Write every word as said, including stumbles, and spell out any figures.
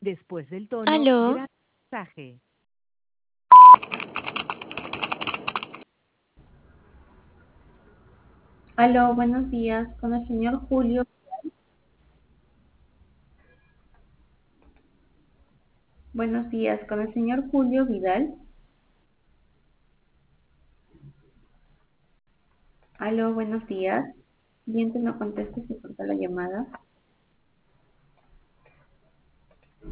Después del tono, Aló, graba el mensaje. Aló, buenos días, con el señor Julio. Buenos días, con el señor Julio Vidal. Aló, buenos días. Cliente no contesta, se corta la llamada.